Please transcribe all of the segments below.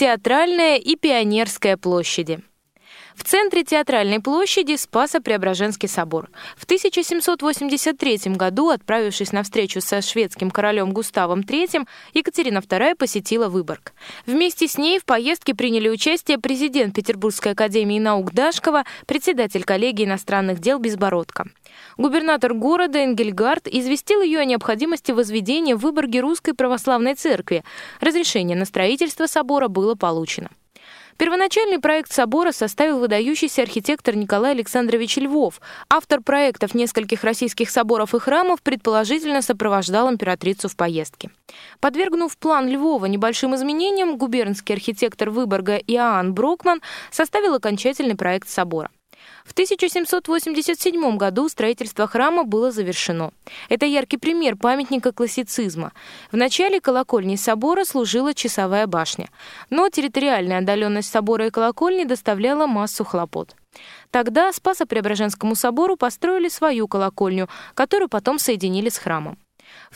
Театральная и Пионерская площади. В центре Театральной площади Спасо-Преображенский собор. В 1783 году, отправившись на встречу со шведским королем Густавом III, Екатерина II посетила Выборг. Вместе с ней в поездке приняли участие президент Петербургской академии наук Дашкова, председатель коллегии иностранных дел Безбородко. Губернатор города Энгельгард известил ее о необходимости возведения в Выборге Русской Православной Церкви. Разрешение на строительство собора было получено. Первоначальный проект собора составил выдающийся архитектор Николай Александрович Львов. Автор проектов нескольких российских соборов и храмов предположительно сопровождал императрицу в поездке. Подвергнув план Львова небольшим изменениям, губернский архитектор Выборга Иоанн Брокман составил окончательный проект собора. В 1787 году строительство храма было завершено. Это яркий пример памятника классицизма. В начале колокольни собора служила часовая башня, но территориальная отдаленность собора и колокольни доставляла массу хлопот. Тогда Спасо-Преображенскому собору построили свою колокольню, которую потом соединили с храмом. В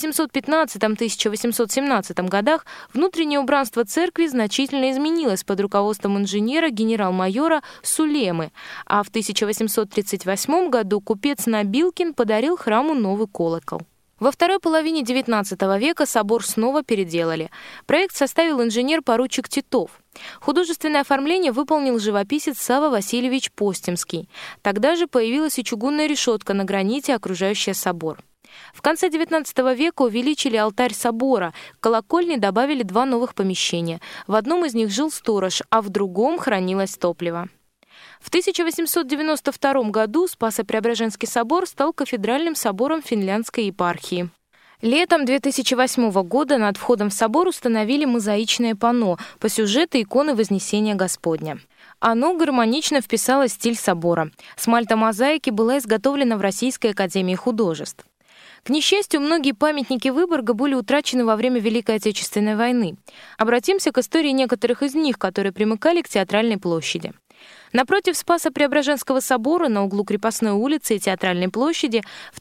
1815-1817 годах внутреннее убранство церкви значительно изменилось под руководством инженера генерал-майора Сулемы, а в 1838 году купец Набилкин подарил храму новый колокол. Во второй половине XIX века собор снова переделали. Проект составил инженер-поручик Титов. Художественное оформление выполнил живописец Савва Васильевич Постемский. Тогда же появилась и чугунная решетка на граните, окружающая собор. В конце XIX века увеличили алтарь собора, к колокольне добавили 2 новых помещения. В одном из них жил сторож, а в другом хранилось топливо. В 1892 году Спасо-Преображенский собор стал кафедральным собором Финляндской епархии. Летом 2008 года над входом в собор установили мозаичное панно по сюжету иконы Вознесения Господня. Оно гармонично вписалось в стиль собора. Смальта мозаики была изготовлена в Российской академии художеств. К несчастью, многие памятники Выборга были утрачены во время Великой Отечественной войны. Обратимся к истории некоторых из них, которые примыкали к Театральной площади. Напротив Спасо-Преображенского собора на углу Крепостной улицы и Театральной площади в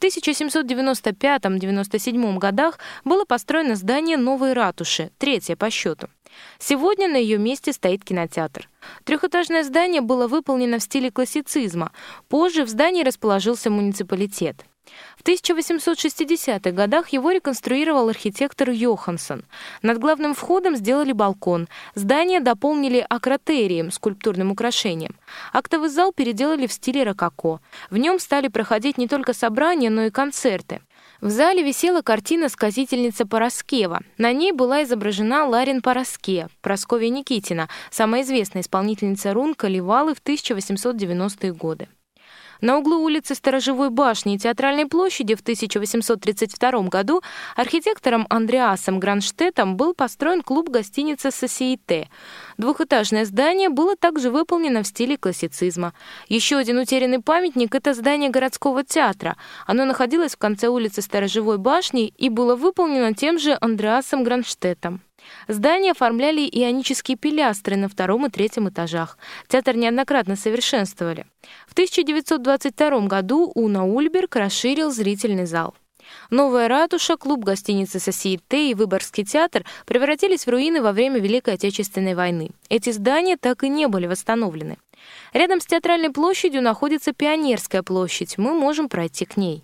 1795-97 годах было построено здание новой ратуши, 3-е по счету. Сегодня на ее месте стоит кинотеатр. Трехэтажное здание было выполнено в стиле классицизма. Позже в здании расположился муниципалитет. В 1860-х годах его реконструировал архитектор Йоханссон. Над главным входом сделали балкон. Здание дополнили акротерием, скульптурным украшением. Актовый зал переделали в стиле рококо. В нем стали проходить не только собрания, но и концерты. В зале висела картина «Сказительница Параскева». На ней была изображена Ларин Параске, Прасковья Никитина, самая известная исполнительница рун Калевалы в 1890-е годы. На углу улицы Сторожевой башни и Театральной площади в 1832 году архитектором Андреасом Гранштеттом был построен клуб-гостиница «Сосиете». Двухэтажное здание было также выполнено в стиле классицизма. Еще один утерянный памятник – это здание городского театра. Оно находилось в конце улицы Сторожевой башни и было выполнено тем же Андреасом Гранштеттом. Здание оформляли ионические пилястры на 2 и 3 этажах. Театр неоднократно совершенствовали. В 1922 году Уно Ульберг расширил зрительный зал. Новая ратуша, клуб-гостиница «Сосиете» и Выборгский театр превратились в руины во время Великой Отечественной войны. Эти здания так и не были восстановлены. Рядом с Театральной площадью находится Пионерская площадь. Мы можем пройти к ней.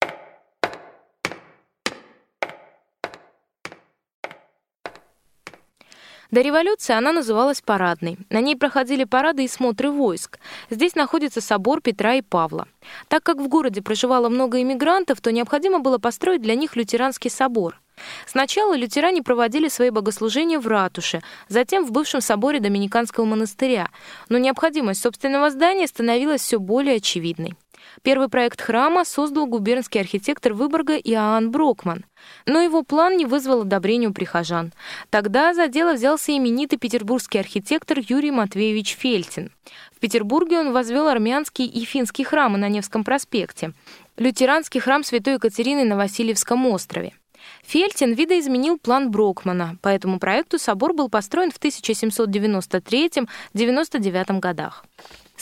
До революции она называлась Парадной. На ней проходили парады и смотры войск. Здесь находится собор Петра и Павла. Так как в городе проживало много иммигрантов, то необходимо было построить для них лютеранский собор. Сначала лютеране проводили свои богослужения в ратуше, затем в бывшем соборе Доминиканского монастыря, но необходимость собственного здания становилась все более очевидной. Первый проект храма создал губернский архитектор Выборга Иоанн Брокман, но его план не вызвал одобрения у прихожан. Тогда за дело взялся именитый петербургский архитектор Юрий Матвеевич Фельтин. В Петербурге он возвел армянский и финский храмы на Невском проспекте, лютеранский храм Святой Екатерины на Васильевском острове. Фельтин видоизменил план Брокмана. По этому проекту собор был построен в 1793-99 годах. С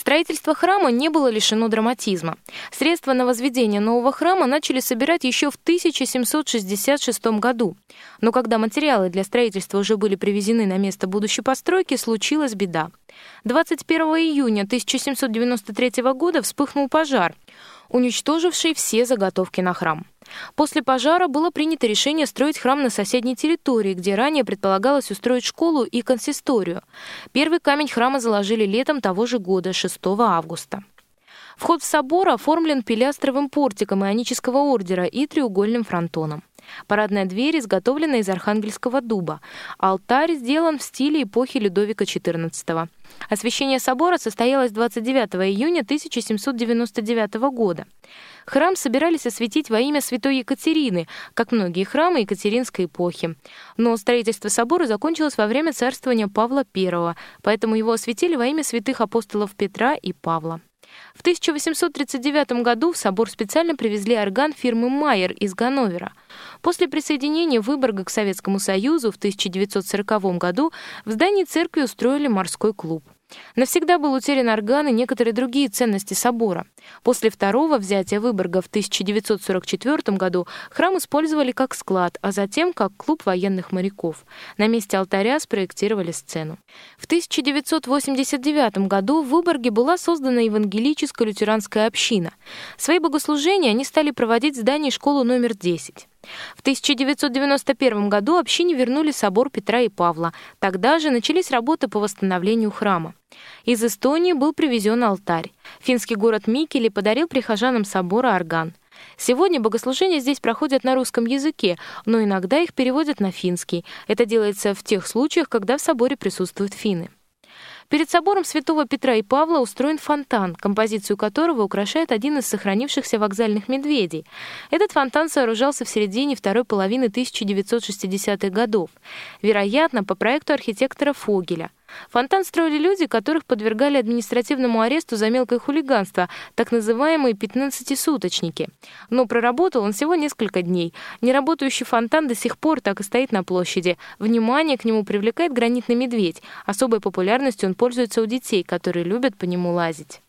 Строительство храма не было лишено драматизма. Средства на возведение нового храма начали собирать еще в 1766 году. Но когда материалы для строительства уже были привезены на место будущей постройки, случилась беда. 21 июня 1793 года вспыхнул пожар, уничтоживший все заготовки на храм. После пожара было принято решение строить храм на соседней территории, где ранее предполагалось устроить школу и консисторию. Первый камень храма заложили летом того же года, 6 августа. Вход в собор оформлен пилястровым портиком ионического ордера и треугольным фронтоном. Парадная дверь изготовлена из архангельского дуба. Алтарь сделан в стиле эпохи Людовика XIV. Освящение собора состоялось 29 июня 1799 года. Храм собирались осветить во имя святой Екатерины, как многие храмы Екатеринской эпохи. Но строительство собора закончилось во время царствования Павла I, поэтому его осветили во имя святых апостолов Петра и Павла. В 1839 году в собор специально привезли орган фирмы Майер из Ганновера. После присоединения Выборга к Советскому Союзу в 1940 году в здании церкви устроили морской клуб. Навсегда был утерян орган и некоторые другие ценности собора. После второго взятия Выборга в 1944 году храм использовали как склад, а затем как клуб военных моряков. На месте алтаря спроектировали сцену. В 1989 году в Выборге была создана евангелическая лютеранская община. Свои богослужения они стали проводить в здании школы номер 10. В 1991 году общине вернули собор Петра и Павла. Тогда же начались работы по восстановлению храма. Из Эстонии был привезен алтарь. Финский город Микели подарил прихожанам собора орган. Сегодня богослужения здесь проходят на русском языке, но иногда их переводят на финский. Это делается в тех случаях, когда в соборе присутствуют финны. Перед собором святого Петра и Павла устроен фонтан, композицию которого украшает один из сохранившихся вокзальных медведей. Этот фонтан сооружался в середине второй половины 1960-х годов, вероятно, по проекту архитектора Фогеля. Фонтан строили люди, которых подвергали административному аресту за мелкое хулиганство, так называемые 15-суточники. Но проработал он всего несколько дней. Неработающий фонтан до сих пор так и стоит на площади. Внимание к нему привлекает гранитный медведь. Особой популярностью он пользуется у детей, которые любят по нему лазить.